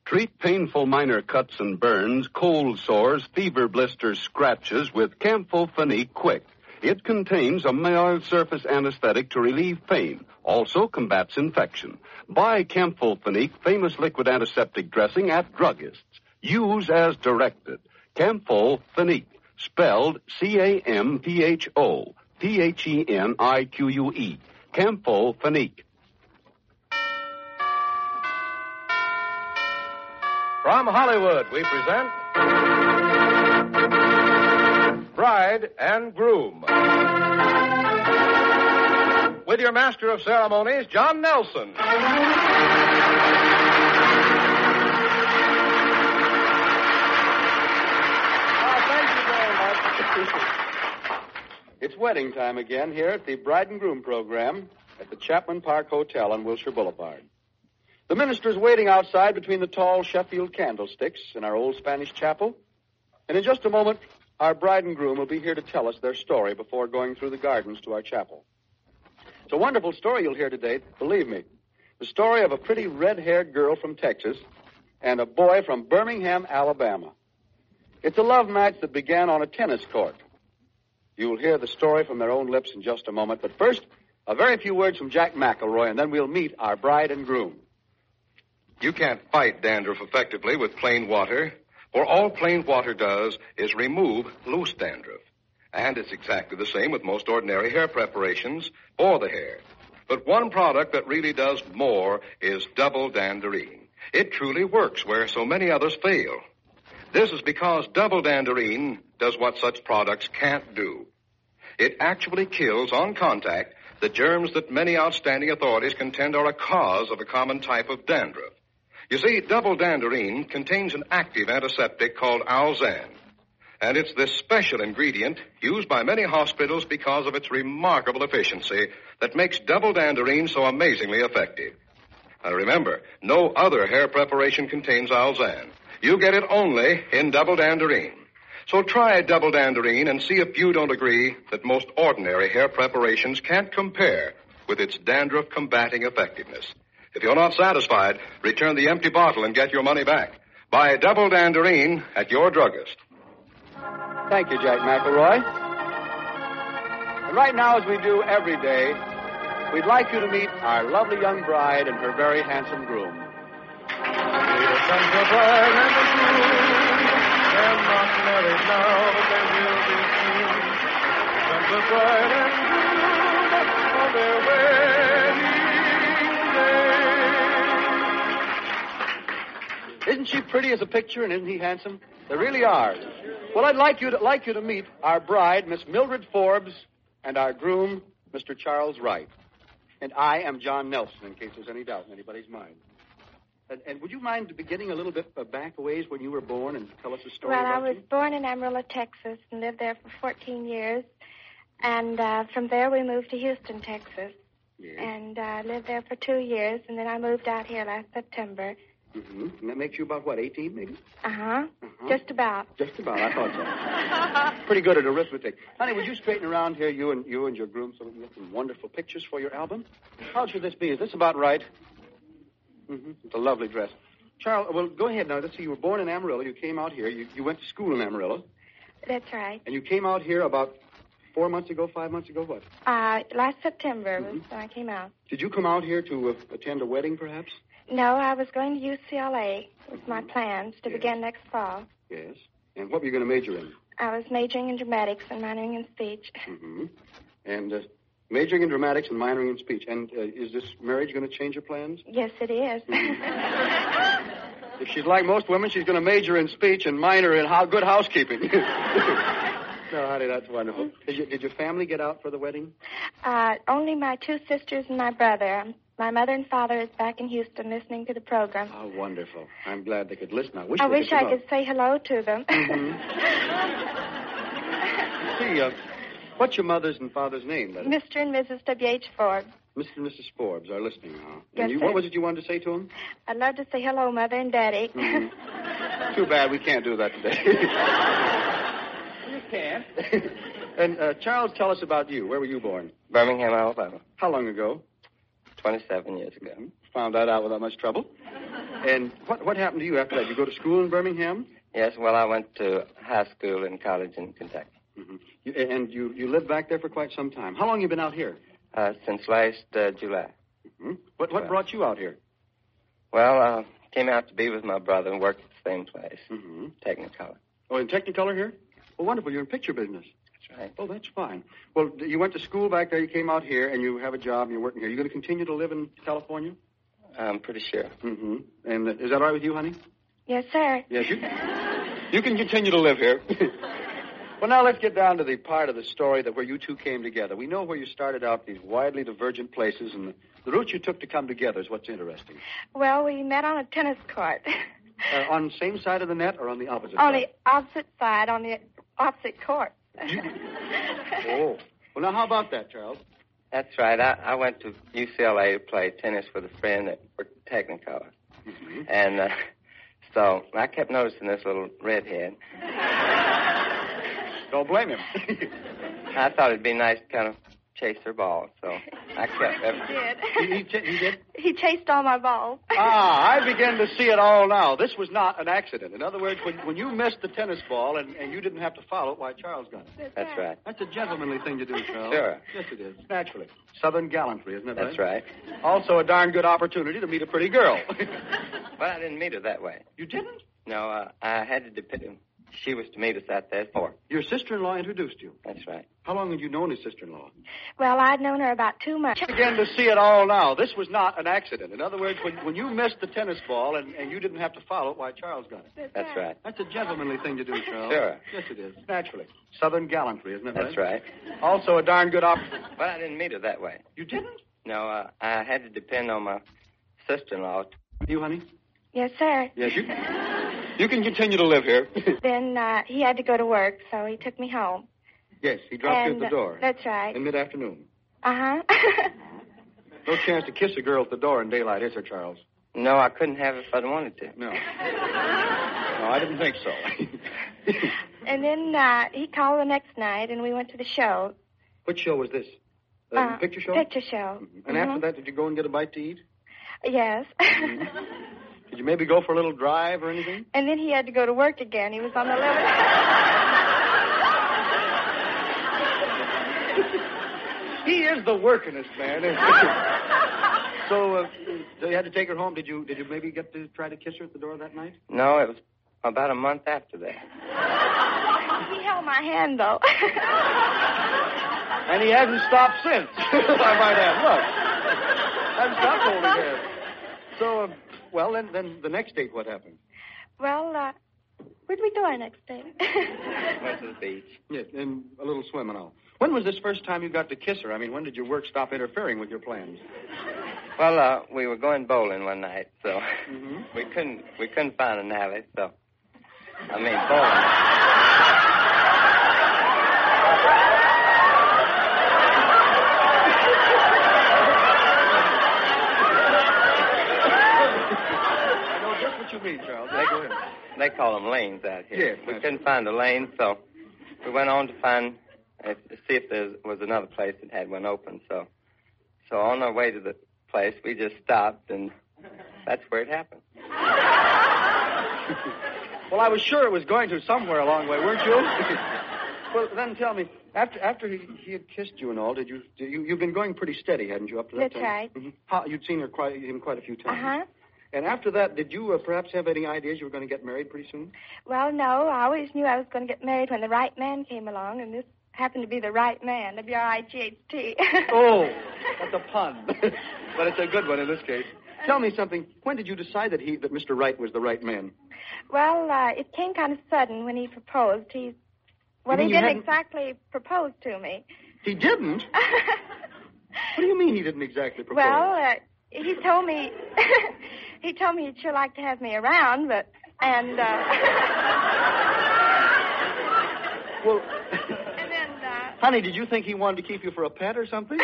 Treat painful minor cuts and burns, cold sores, fever blisters, scratches with Campho-Phenique Quick. It contains a mild surface anesthetic to relieve pain. Also combats infection. Buy Campho-Phenique famous liquid antiseptic dressing at druggists. Use as directed. Campho-Phenique, spelled Campho, Phenique. Campho-Phenique. From Hollywood, we present Bride and Groom. With your master of ceremonies, John Nelson. Thank you very much. It's wedding time again here at the Bride and Groom program at the Chapman Park Hotel on Wilshire Boulevard. The minister's waiting outside between the tall Sheffield candlesticks in our old Spanish chapel. And in just a moment, our bride and groom will be here to tell us their story before going through the gardens to our chapel. It's a wonderful story you'll hear today, believe me. The story of a pretty red-haired girl from Texas and a boy from Birmingham, Alabama. It's a love match that began on a tennis court. You'll hear the story from their own lips in just a moment. But first, a very few words from Jack McElroy, and then we'll meet our bride and groom. You can't fight dandruff effectively with plain water, for all plain water does is remove loose dandruff. And it's exactly the same with most ordinary hair preparations for the hair. But one product that really does more is Double Danderine. It truly works where so many others fail. This is because Double Danderine does what such products can't do. It actually kills on contact the germs that many outstanding authorities contend are a cause of a common type of dandruff. You see, Double Danderine contains an active antiseptic called Alzan. And it's this special ingredient used by many hospitals because of its remarkable efficiency that makes Double Danderine so amazingly effective. Now remember, no other hair preparation contains Alzan. You get it only in Double Danderine. So try Double Danderine and see if you don't agree that most ordinary hair preparations can't compare with its dandruff-combating effectiveness. If you're not satisfied, return the empty bottle and get your money back. Buy Double Danderine at your druggist. Thank you, Jack McElroy. And right now, as we do every day, we'd like you to meet our lovely young bride and her very handsome groom. Here comes the bride and the groom. They're not married now, but they will be soon. Here comes the bride and groom on their wedding day. Isn't she pretty as a picture, and isn't he handsome? They really are. Well, I'd like you to meet our bride, Miss Mildred Forbes, and our groom, Mr. Charles Wright. And I am John Nelson, in case there's any doubt in anybody's mind. And would you mind beginning a little bit back a ways when you were born and tell us a story Well, about I was you? born in Amarillo, Texas, and lived there for 14 years. And from there, we moved to Houston, Texas. Yes. And lived there for 2 years, and then I moved out here last September. Mm-hmm. And that makes you about, what, 18, maybe? Uh-huh. Just about. Just about, I thought so. Pretty good at arithmetic. Honey, would you straighten around here, you and your groom, so we can get some wonderful pictures for your album? How should this be? Is this about right? Mm-hmm. It's a lovely dress. Charles, well, go ahead now. Let's see, you were born in Amarillo. You came out here. You went to school in Amarillo. That's right. And you came out here about 4 months ago, 5 months ago, what? Last September was when I came out. Did you come out here to attend a wedding, perhaps? No, I was going to UCLA with my plans to begin next fall. Yes. And what were you going to major in? I was majoring in dramatics and minoring in speech. Mm-hmm. And majoring in dramatics and minoring in speech. And is this marriage going to change your plans? Yes, it is. If she's like most women, she's going to major in speech and minor in good housekeeping. No, honey, that's wonderful. Did your family get out for the wedding? Only my 2 sisters and my brother. My mother and father is back in Houston listening to the program. Oh, wonderful. I'm glad they could listen. I wish I could say hello to them. Mm-hmm. See, what's your mother's and father's name, then? Mr. and Mrs. W.H. Forbes. Mr. and Mrs. Forbes are listening now. Yes, and sir. What was it you wanted to say to them? I'd love to say hello, Mother and Daddy. Mm-hmm. Too bad we can't do that today. You can't. And, Charles, tell us about you. Where were you born? Birmingham, Alabama. How long ago? 27 years ago. Found that out without much trouble. And what happened to you after that? You go to school in Birmingham? Yes, well, I went to high school and college in Kentucky. Mm-hmm. And you lived back there for quite some time. How long you been out here? Since last July. Mm-hmm. What brought you out here? Well, came out to be with my brother and worked at the same place, Mm-hmm. Technicolor. Oh, in Technicolor here? Well, wonderful. You're in picture business. That's right. Oh, that's fine. Well, you went to school back there, you came out here, and you have a job, and you're working here. You going to continue to live in California? I'm pretty sure. Mm-hmm. And is that all right with you, honey? Yes, sir. Yes, you can continue to live here. Well, now let's get down to the part of the story where you two came together. We know where you started out, these widely divergent places, and the route you took to come together is what's interesting. Well, we met on a tennis court. On the same side of the net or on the opposite On side? the opposite side, on the opposite court. Oh. Well, now, how about that, Charles? That's right. I went to UCLA to play tennis with a friend that worked at Technicolor. Mm-hmm. And so I kept noticing this little redhead. Don't blame him. I thought it'd be nice to kind of chase her ball, so I kept... He did. He did? He chased all my balls. I begin to see it all now. This was not an accident. In other words, when you missed the tennis ball and you didn't have to follow it, why, Charles got it. That's right. That's a gentlemanly thing to do, Charles. Sure. Yes, it is. Naturally. Southern gallantry, isn't it? That's right. Also a darn good opportunity to meet a pretty girl. Well, I didn't meet her that way. You didn't? No, I had to depend... She was to meet us out there for. Your sister-in-law introduced you. That's right. How long had you known his sister-in-law? Well, I'd known her about 2 months. Begin to see it all now. This was not an accident. In other words, when you missed the tennis ball and you didn't have to follow it, why, Charles got it. That's right. That's a gentlemanly thing to do, Charles. Sure. Yes, it is. Naturally. Southern gallantry, isn't it? That's right. Also a darn good opportunity. Well, I didn't meet her that way. You didn't? No, I had to depend on my sister-in-law. You, honey? Yes, sir. Yes, you can continue to live here. Then he had to go to work, so he took me home. Yes, he dropped you at the door. That's right. In mid-afternoon. Uh-huh. No chance to kiss a girl at the door in daylight, is there, Charles? No, I couldn't have it if I wanted to. No. No, I didn't think so. And then he called the next night, and we went to the show. Which show was this? Picture show? Picture show. Mm-hmm. And after that, did you go and get a bite to eat? Yes. Mm-hmm. Did you maybe go for a little drive or anything? And then he had to go to work again. He was on the limit. He is the workingest man, isn't he? So you had to take her home. Did you maybe get to try to kiss her at the door that night? No, it was about a month after that. He held my hand, though. And he hasn't stopped since. I might add. Look. Hasn't stopped holding hands. So, well, then the next date, what happened? Well, where'd we go our next date? Went to the beach. Yes, and a little swim and all. When was this first time you got to kiss her? I mean, when did your work stop interfering with your plans? Well, we were going bowling one night, so we couldn't find an alley, so bowling. What you mean, Charles? They call them lanes out here. Yes, we couldn't find a lane, so we went on to see if there was another place that had one open. So on our way to the place, we just stopped, and that's where it happened. Well, I was sure it was going to somewhere along the way, weren't you? Well, then tell me, after he had kissed you and all, you've been going pretty steady, hadn't you, up to that That's time? right. Mm-hmm. You'd seen him quite a few times. Uh-huh. And after that, did you perhaps have any ideas you were going to get married pretty soon? Well, no. I always knew I was going to get married when the right man came along, and this happened to be the right man, W-R-I-G-H-T. Oh, that's a pun. But it's a good one in this case. Tell me something. When did you decide that Mr. Wright was the right man? Well, it came kind of sudden when he proposed. He didn't exactly propose to me. He didn't? What do you mean he didn't exactly propose? Well, he told me... He told me he'd sure like to have me around, Well... And then, Honey, did you think he wanted to keep you for a pet or something?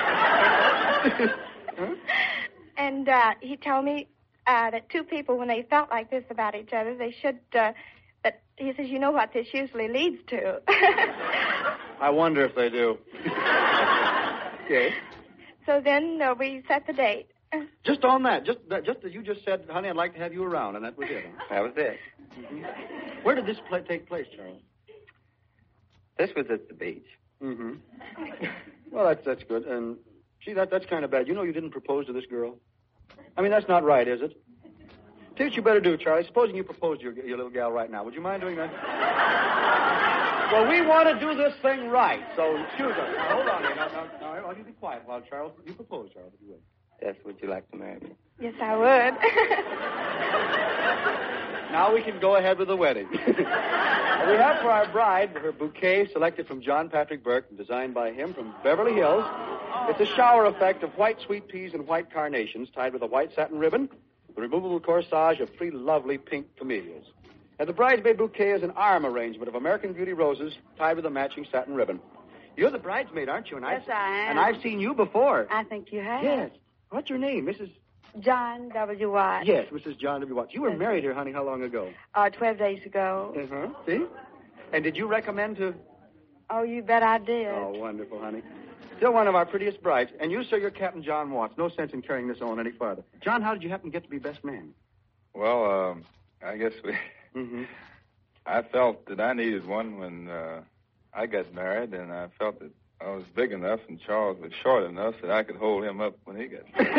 Huh? And he told me that two people, when they felt like this about each other, they should... he says, you know what this usually leads to. I wonder if they do. Yes. So then we set the date. Just on that. Just as you just said, honey, I'd like to have you around, and that was it. Huh? That was it. Mm-hmm. Where did this take place, Charles? This was at the beach. Mm-hmm. Well, that's good. And, see, that's kind of bad. You know you didn't propose to this girl? I mean, that's not right, is it? Tell you what you better do, Charlie. Supposing you proposed to your little gal right now. Would you mind doing that? Well, we want to do this thing right, so excuse us. Now, hold on here. Now, you be quiet while Charles... You propose, Charles, if you would. Yes, would you like to marry me? Yes, I would. Now we can go ahead with the wedding. We have for our bride her bouquet selected from John Patrick Burke and designed by him from Beverly Hills. It's a shower effect of white sweet peas and white carnations tied with a white satin ribbon, the removable corsage of 3 lovely pink camellias. And the bridesmaid bouquet is an arm arrangement of American Beauty roses tied with a matching satin ribbon. You're the bridesmaid, aren't you? Yes, I am. And I've seen you before. I think you have. Yes. What's your name, Mrs. John W. Watts. Yes, Mrs. John W. Watts. You were married here, honey, how long ago? 12 days ago. Uh-huh. See? And did you recommend to... Oh, you bet I did. Oh, wonderful, honey. Still one of our prettiest brides. And you, sir, you're Captain John Watts. No sense in carrying this on any farther. John, how did you happen to get to be best man? Well, I guess Mm-hmm. I felt that I needed one when I got married, and I felt that I was big enough and Charles was short enough that I could hold him up when he got married.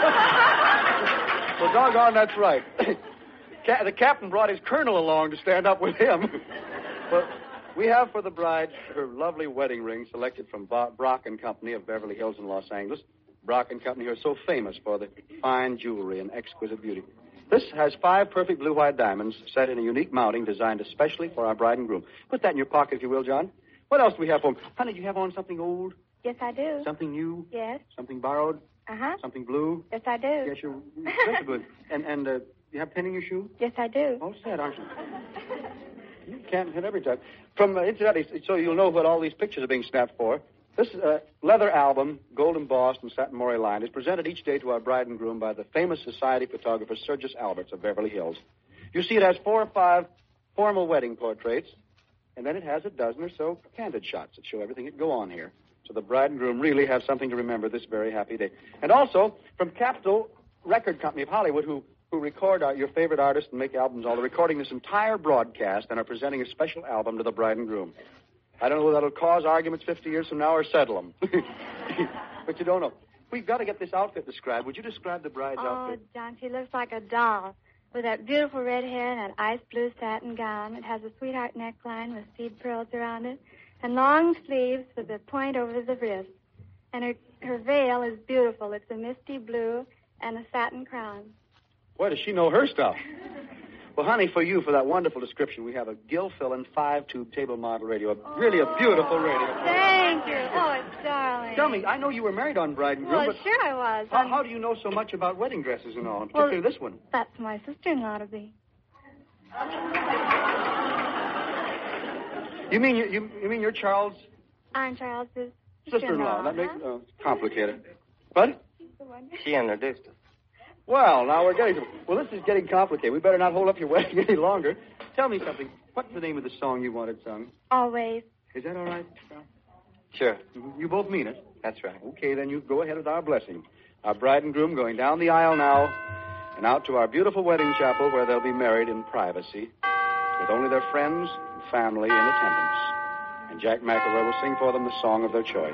Well, doggone, that's right. The captain brought his colonel along to stand up with him. Well, we have for the bride her lovely wedding ring selected from Brock & Company of Beverly Hills in Los Angeles. Brock & Company are so famous for the fine jewelry and exquisite beauty. This has 5 perfect blue-white diamonds set in a unique mounting designed especially for our bride and groom. Put that in your pocket, if you will, John. What else do we have for him? Honey, do you have on something old? Yes, I do. Something new? Yes. Something borrowed? Uh-huh. Something blue? Yes, I do. Yes, you're very good. And you have pen in your shoe? Yes, I do. All set, aren't you? You can't hit every time. From, incidentally, so you'll know what all these pictures are being snapped for. This leather album, gold embossed and satin moire lined, is presented each day to our bride and groom by the famous society photographer Sergius Alberts of Beverly Hills. You see, it has 4 or 5 formal wedding portraits, and then it has a dozen or so candid shots that show everything that go on here. So the bride and groom really have something to remember this very happy day. And also, from Capitol Record Company of Hollywood, who record your favorite artists and make albums, all they're recording this entire broadcast and are presenting a special album to the bride and groom. I don't know whether that'll cause arguments 50 years from now or settle them. But you don't know. We've got to get this outfit described. Would you describe the bride's outfit? Oh, John, she looks like a doll with that beautiful red hair and that ice blue satin gown. It has a sweetheart neckline with seed pearls around it and long sleeves with a point over the wrist. And her veil is beautiful. It's a misty blue and a satin crown. Boy, does she know her stuff. Well, honey, for you, for that wonderful description, we have a Gilfillan 5-tube table model radio. Really a beautiful radio. Thank you. Oh, it's darling. Tell me, I know you were married on Bride and Groom, Well, but sure I was. how do you know so much about wedding dresses and all, and particularly this one? That's my sister-in-law to be. You mean you're Charles' I'm Charles' sister-in-law? That makes complicated. What? She introduced us. Well, now we're getting... Well, this is getting complicated. We better not hold up your wedding any longer. Tell me something. What's the name of the song you wanted sung? Always. Is that all right? Sure. You both mean it? That's right. Okay, then you go ahead with our blessing. Our bride and groom going down the aisle now and out to our beautiful wedding chapel where they'll be married in privacy with only their friends and family in attendance. And Jack McElroy will sing for them the song of their choice.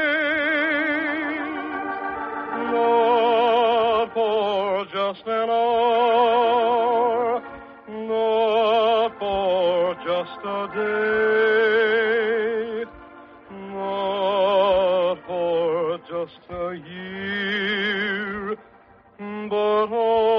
Just an for just a day, not for just a year, but all